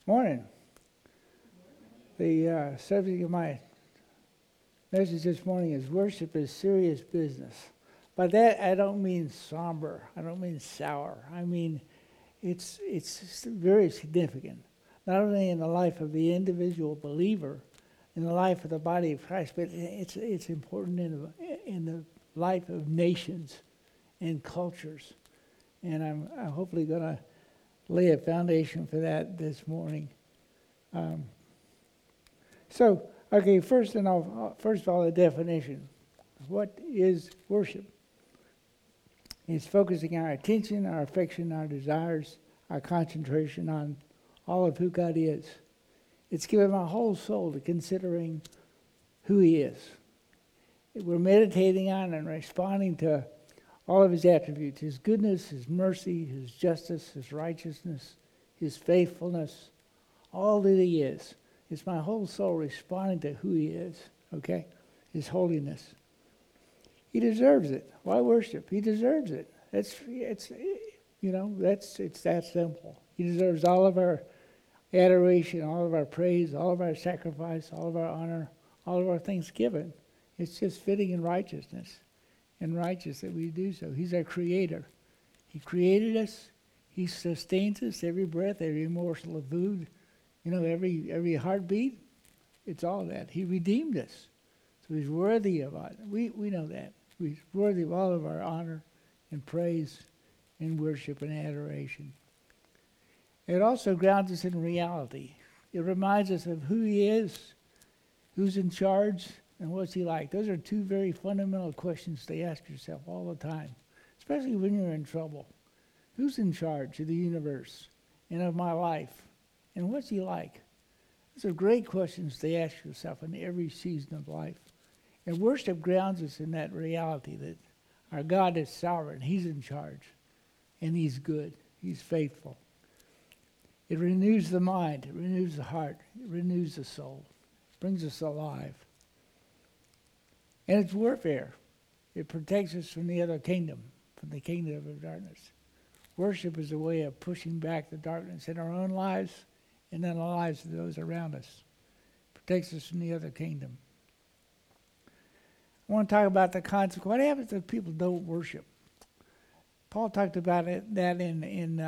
Morning. The subject of my message this morning is worship is serious business. By that, I don't mean somber. I don't mean sour. I mean it's very significant, not only in the life of the individual believer, in the life of the body of Christ, but it's important in the life of nations and cultures. And I'm hopefully going to lay a foundation for that this morning. First of all, the definition. What is worship? It's focusing our attention, our affection, our desires, our concentration on all of who God is. It's giving my whole soul to considering who He is. We're meditating on and responding to all of His attributes, His goodness, His mercy, His justice, His righteousness, His faithfulness, all that He is. It's my whole soul responding to who He is, okay? His holiness. He deserves it. Why worship? He deserves it. It's that simple. He deserves all of our adoration, all of our praise, all of our sacrifice, all of our honor, all of our thanksgiving. It's just fitting in righteousness and righteous that we do so. He's our creator. He created us. He sustains us, every breath, every morsel of food. Every heartbeat, it's all that. He redeemed us. So He's worthy of it. We know that. He's worthy of all of our honor and praise and worship and adoration. It also grounds us in reality. It reminds us of who He is, who's in charge, and what's He like. Those are two very fundamental questions to ask yourself all the time, especially when you're in trouble. Who's in charge of the universe and of my life? And what's He like? Those are great questions to ask yourself in every season of life. And worship grounds us in that reality that our God is sovereign. He's in charge. And He's good. He's faithful. It renews the mind. It renews the heart. It renews the soul. It brings us alive. And it's warfare. It protects us from the other kingdom, from the kingdom of darkness. Worship is a way of pushing back the darkness in our own lives and in the lives of those around us. It protects us from the other kingdom. I want to talk about the consequence. What happens if people don't worship? Paul talked about that in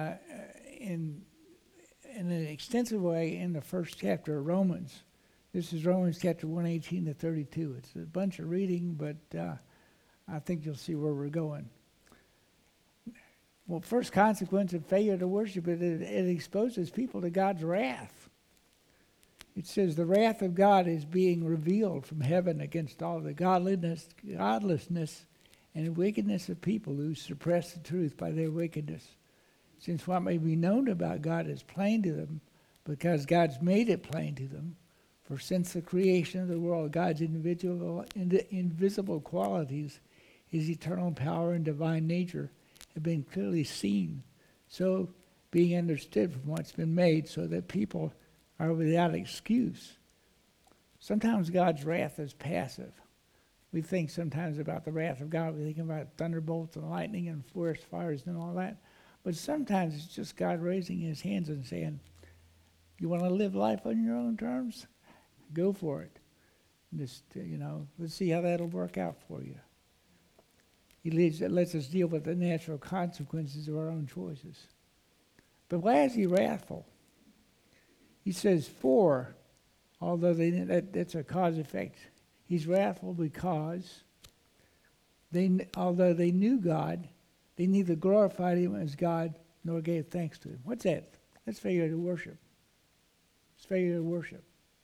an extensive way in the first chapter of Romans. This is Romans chapter 1:18 to 32. It's a bunch of reading, but I think you'll see where we're going. Well, first consequence of failure to worship, it exposes people to God's wrath. It says the wrath of God is being revealed from heaven against all the godlessness and wickedness of people who suppress the truth by their wickedness. Since what may be known about God is plain to them, because God's made it plain to them. For since the creation of the world, God's invisible qualities, His eternal power and divine nature, have been clearly seen, so being understood from what's been made, so that people are without excuse. Sometimes God's wrath is passive. We think sometimes about the wrath of God. We think about thunderbolts and lightning and forest fires and all that. But sometimes it's just God raising His hands and saying, you want to live life on your own terms? Go for it. Just, let's see how that'll work out for you. He lets us deal with the natural consequences of our own choices. But why is He wrathful? He says, although that's a cause-effect. He's wrathful because although they knew God, they neither glorified Him as God nor gave thanks to Him. What's that? That's failure to worship. It's failure to worship.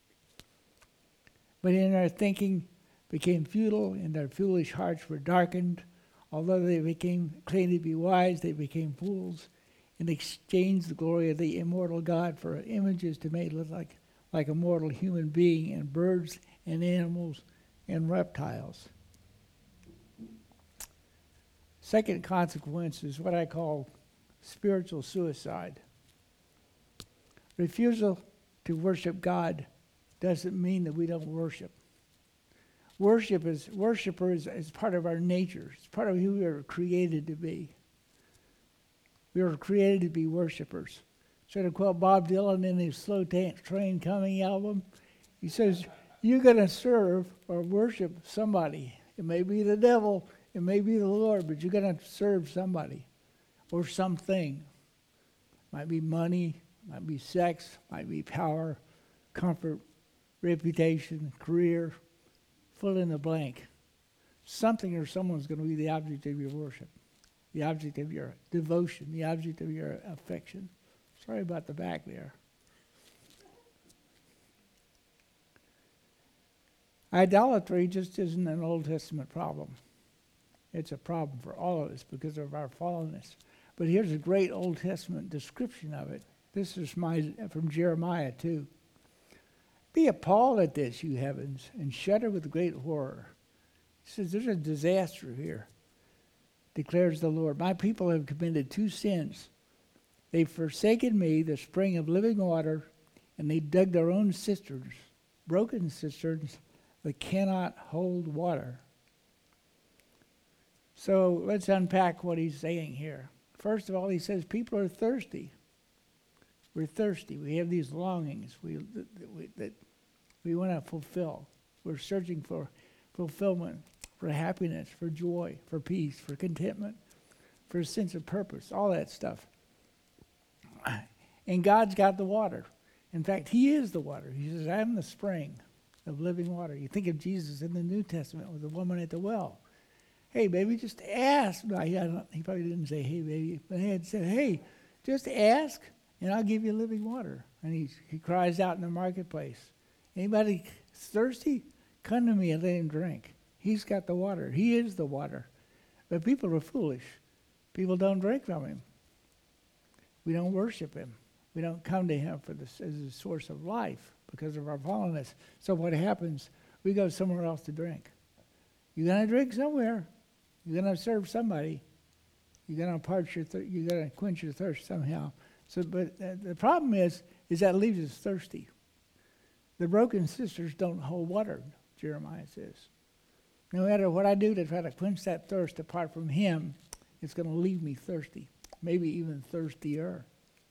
But in their thinking became futile, and their foolish hearts were darkened. Although they claimed to be wise, they became fools and exchanged the glory of the immortal God for images to make look like a mortal human being and birds and animals and reptiles. Second consequence is what I call spiritual suicide. Refusal to worship God doesn't mean that we don't worship. Worshiper is part of our nature. It's part of who we are created to be. We were created to be worshipers. Sort of quote Bob Dylan in his Slow Train Coming album. He says, you're going to serve or worship somebody. It may be the devil, it may be the Lord, but you're going to serve somebody or something. Might be money, might be sex, might be power, comfort, reputation, career, fill in the blank. Something or someone's going to be the object of your worship, the object of your devotion, the object of your affection. Sorry about the back there. Idolatry just isn't an Old Testament problem. It's a problem for all of us because of our fallenness. But here's a great Old Testament description of it. This is from Jeremiah 2. Be appalled at this, you heavens, and shudder with great horror. He says, there's a disaster here, declares the Lord. My people have committed two sins. They've forsaken me, the spring of living water, and they dug their own cisterns, broken cisterns that cannot hold water. So let's unpack what he's saying here. First of all, he says people are thirsty. We're thirsty. We have these longings that we want to fulfill. We're searching for fulfillment, for happiness, for joy, for peace, for contentment, for a sense of purpose, all that stuff. And God's got the water. In fact, he is the water. He says, I'm the spring of living water. You think of Jesus in the New Testament with the woman at the well. Hey, baby, just ask. No, he probably didn't say, hey, baby. But he had said, hey, just ask, and I'll give you living water. And he cries out in the marketplace. Anybody thirsty? Come to me and let him drink. He's got the water. He is the water. But people are foolish. People don't drink from him. We don't worship him. We don't come to him as a source of life because of our fallenness. So what happens? We go somewhere else to drink. You're going to drink somewhere. You're going to serve somebody. You're going to you're going to quench your thirst somehow. So, but the problem is that leaves us thirsty. The broken cisterns don't hold water, Jeremiah says. No matter what I do to try to quench that thirst apart from him, it's going to leave me thirsty, maybe even thirstier.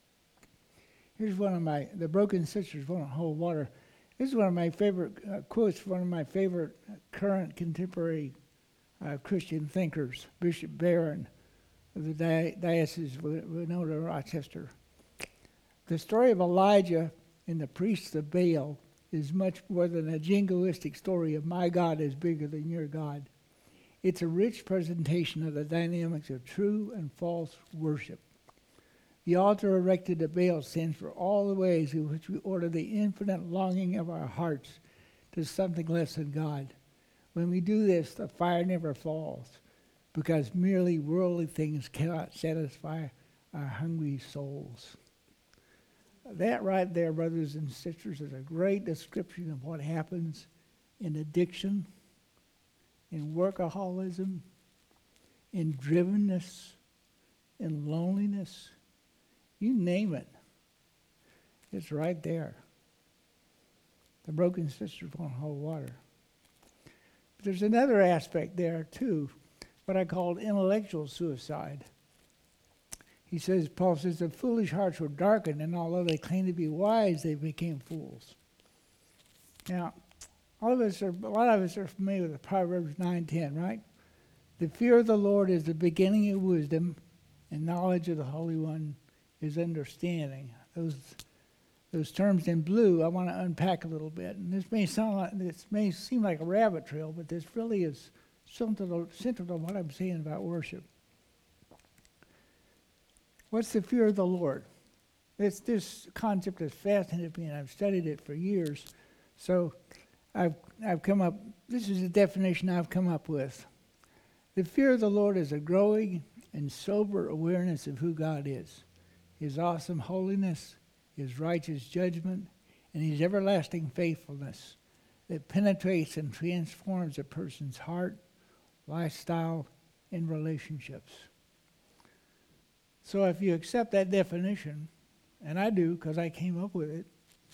Here's the broken cisterns won't hold water. This is one of my favorite quotes from one of my favorite current contemporary Christian thinkers, Bishop Barron of the Diocese of Winona, Rochester. The story of Elijah and the priests of Baal is much more than a jingoistic story of my God is bigger than your God. It's a rich presentation of the dynamics of true and false worship. The altar erected at Baal stands for all the ways in which we order the infinite longing of our hearts to something less than God. When we do this, the fire never falls because merely worldly things cannot satisfy our hungry souls. That right there, brothers and sisters, is a great description of what happens in addiction, in workaholism, in drivenness, in loneliness. You name it. It's right there. The broken sisters won't hold water. But there's another aspect there, too, what I call intellectual suicide. Paul says, the foolish hearts were darkened, and although they claimed to be wise, they became fools. Now, a lot of us are familiar with Proverbs 9:10, right? The fear of the Lord is the beginning of wisdom, and knowledge of the Holy One is understanding. Those terms in blue I want to unpack a little bit. And this may seem like a rabbit trail, but this really is central to what I'm saying about worship. What's the fear of the Lord? This concept has fascinated me, and I've studied it for years. So I've come up, this is the definition I've come up with. The fear of the Lord is a growing and sober awareness of who God is, his awesome holiness, his righteous judgment, and his everlasting faithfulness that penetrates and transforms a person's heart, lifestyle, and relationships. So if you accept that definition, and I do because I came up with it,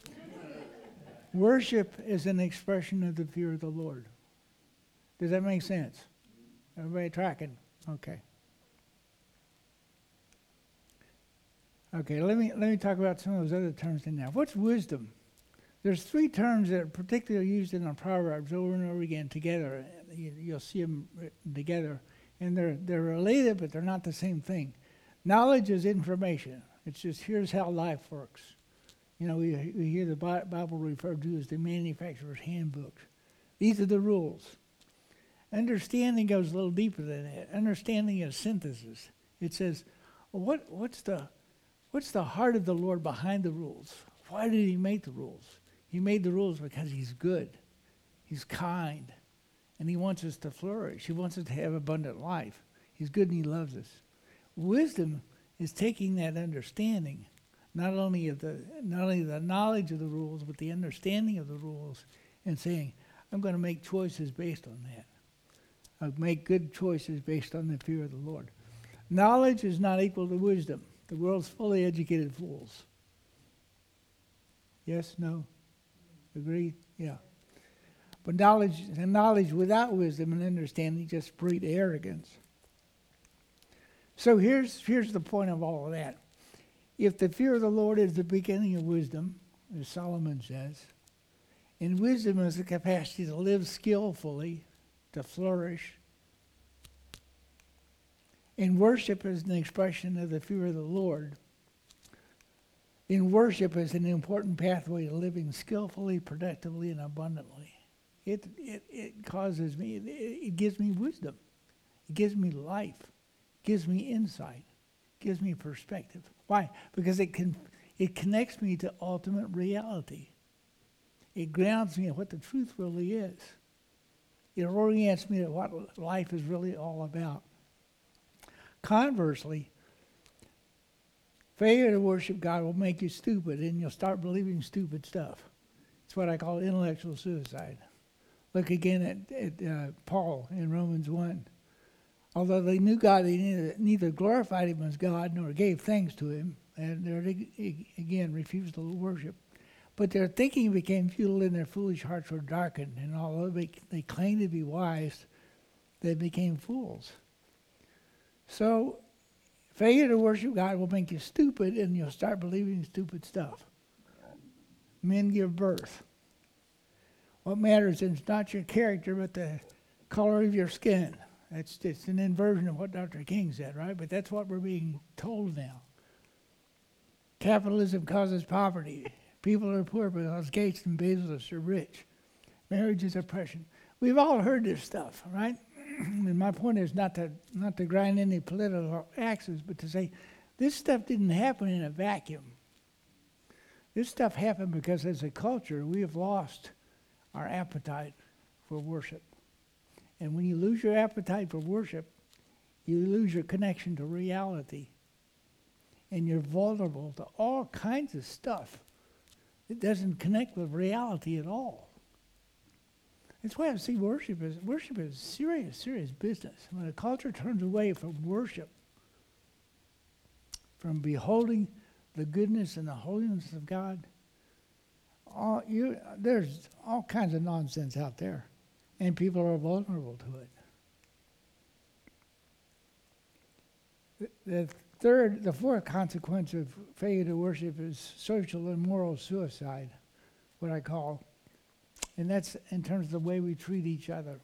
worship is an expression of the fear of the Lord. Does that make sense? Everybody tracking? Okay. Okay, let me talk about some of those other terms in there. What's wisdom? There's three terms that are particularly used in the Proverbs over and over again together. You'll see them written together, and they're related, but they're not the same thing. Knowledge is information. It's just here's how life works. We hear the Bible referred to as the manufacturer's handbook. These are the rules. Understanding goes a little deeper than that. Understanding is synthesis. It says, well, what's the heart of the Lord behind the rules? Why did he make the rules? He made the rules because he's good. He's kind. And he wants us to flourish. He wants us to have abundant life. He's good and he loves us. Wisdom is taking that understanding, not only the knowledge of the rules, but the understanding of the rules, and saying, I'm going to make choices based on that. I'll make good choices based on the fear of the Lord. Knowledge is not equal to wisdom. The world's fully educated fools. Yes? No? Agree? Yeah. But knowledge without wisdom and understanding just breed arrogance. So here's the point of all of that. If the fear of the Lord is the beginning of wisdom, as Solomon says, and wisdom is the capacity to live skillfully, to flourish, and worship is an expression of the fear of the Lord, in worship is an important pathway to living skillfully, productively, and abundantly. It causes me, it gives me wisdom. It gives me life. It gives me insight. It gives me perspective. Why? Because it connects me to ultimate reality. It grounds me in what the truth really is. It orients me to what life is really all about. Conversely, failure to worship God will make you stupid, and you'll start believing stupid stuff. It's what I call intellectual suicide. Look again at Paul in Romans 1. Although they knew God, they neither glorified him as God nor gave thanks to him, and they again refused to worship. But their thinking became futile and their foolish hearts were darkened. And although they claimed to be wise, they became fools. So failure to worship God will make you stupid, and you'll start believing stupid stuff. Men give birth. What matters is not your character, but the color of your skin. It's an inversion of what Dr. King said, right? But that's what we're being told now. Capitalism causes poverty. People are poor because Gates and Bezos are rich. Marriage is oppression. We've all heard this stuff, right? And my point is not to grind any political axes, but to say this stuff didn't happen in a vacuum. This stuff happened because as a culture, we have lost our appetite for worship. And when you lose your appetite for worship, you lose your connection to reality. And you're vulnerable to all kinds of stuff that doesn't connect with reality at all. That's why I see worship is serious business. When a culture turns away from worship, from beholding the goodness and the holiness of God, there's all kinds of nonsense out there, and people are vulnerable to it. The fourth consequence of failure to worship is social and moral suicide, what I call. And that's in terms of the way we treat each other.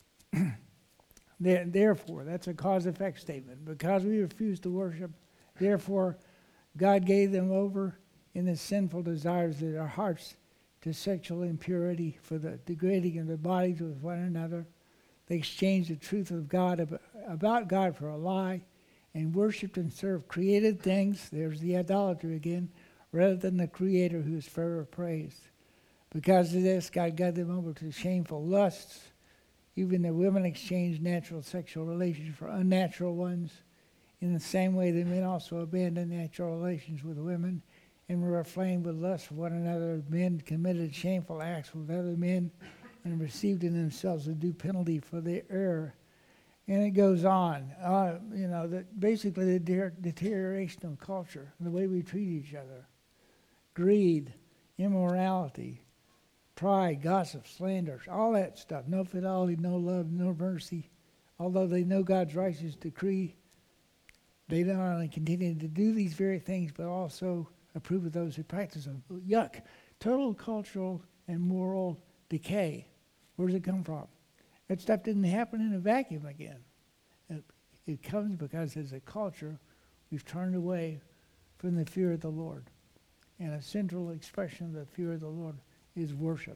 Therefore, that's a cause-effect statement. Because we refuse to worship, therefore, God gave them over in the sinful desires of their hearts to sexual impurity, for the degrading of their bodies with one another. They exchanged the truth of God about God for a lie, and worshipped and served created things, there's the idolatry again, rather than the Creator who is forever praised. Because of this, God got them over to shameful lusts. Even the women exchanged natural sexual relations for unnatural ones. In the same way, the men also abandoned natural relations with women and were aflame with lust for one another. Men committed shameful acts with other men and received in themselves a due penalty for their error. And it goes on. Basically the deterioration of culture, the way we treat each other. Greed, immorality, pride, gossip, slander, all that stuff. No fidelity, no love, no mercy. Although they know God's righteous decree, They not only continue to do these very things, but also approve of those who practice them. Yuck. Total cultural and moral decay. Where does it come from? That stuff didn't happen in a vacuum again. It comes because as a culture, we've turned away from the fear of the Lord. And a central expression of the fear of the Lord is worship.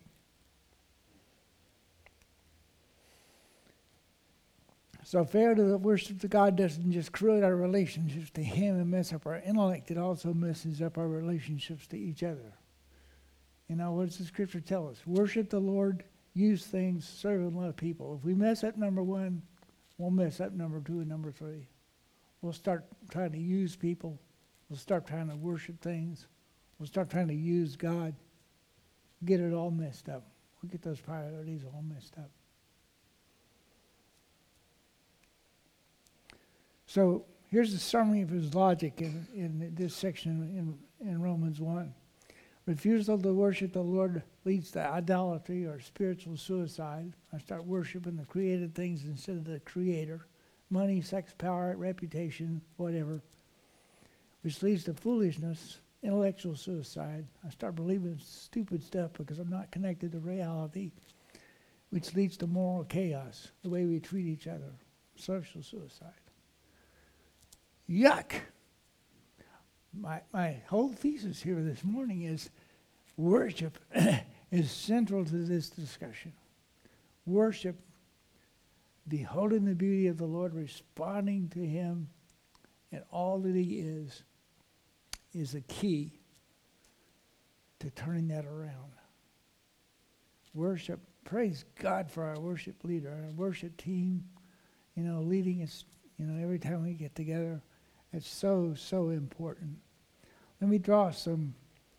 So failure to worship to God doesn't just create our relationships to Him and mess up our intellect, it also messes up our relationships to each other. You know, what does the scripture tell us? Worship the Lord, use things, serve and love people. If we mess up number one, we'll mess up number two and number three. We'll start trying to use people. We'll start trying to worship things. We'll start trying to use God. Get it all messed up. We'll get those priorities all messed up. So here's a summary of his logic in this section in Romans 1. Refusal to worship the Lord leads to idolatry or spiritual suicide. I start worshiping the created things instead of the Creator. Money, sex, power, reputation, whatever. Which leads to foolishness, intellectual suicide. I start believing stupid stuff because I'm not connected to reality. Which leads to moral chaos, the way we treat each other. Social suicide. Yuck! My whole thesis here this morning is worship is central to this discussion. Worship, beholding the beauty of the Lord, responding to Him and all that He is a key to turning that around. Worship, praise God for our worship leader, our worship team, leading us, every time we get together. It's so, so important. Let me draw some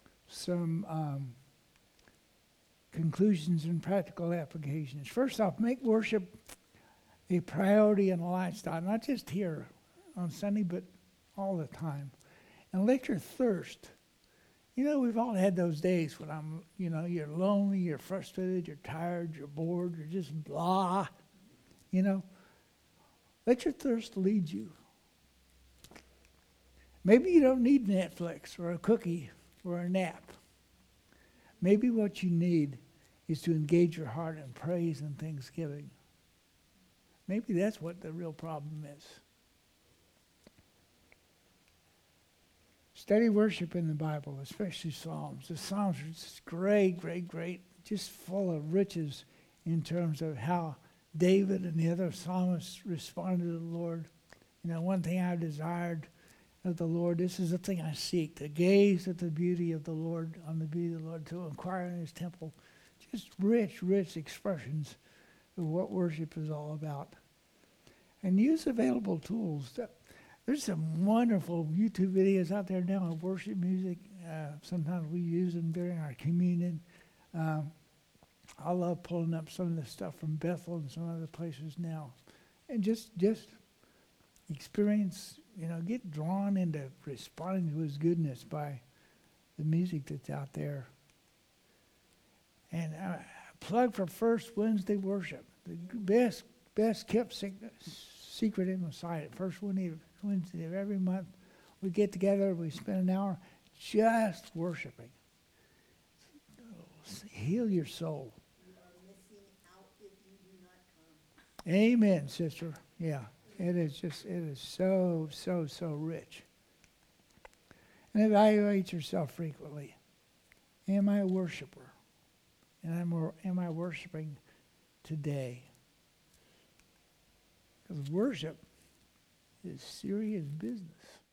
conclusions and practical applications. First off, make worship a priority in a lifestyle, not just here on Sunday, but all the time. And let your thirst. We've all had those days when you're lonely, you're frustrated, you're tired, you're bored, you're just blah. Let your thirst lead you. Maybe you don't need Netflix or a cookie or a nap. Maybe what you need is to engage your heart in praise and thanksgiving. Maybe that's what the real problem is. Study worship in the Bible, especially Psalms. The Psalms are just great, just full of riches in terms of how David and the other psalmists responded to the Lord. One thing I've desired of the Lord, this is the thing I seek, to gaze at the beauty of the Lord, on the beauty of the Lord, to inquire in His temple. Just rich expressions of what worship is all about. And use available tools. There's some wonderful YouTube videos out there now of worship music. Sometimes we use them during our communion. I love pulling up some of the stuff from Bethel and some other places now. And just experience, get drawn into responding to His goodness by the music that's out there. And plug for First Wednesday worship. The best kept secret in the site. First Wednesday of every month, we get together, we spend an hour just worshiping. Heal your soul. You are missing out if you do not come. Amen, sister. Yeah. It is so, so, so rich. And evaluate yourself frequently. Am I a worshiper? And am I worshiping today? Because worship is serious business.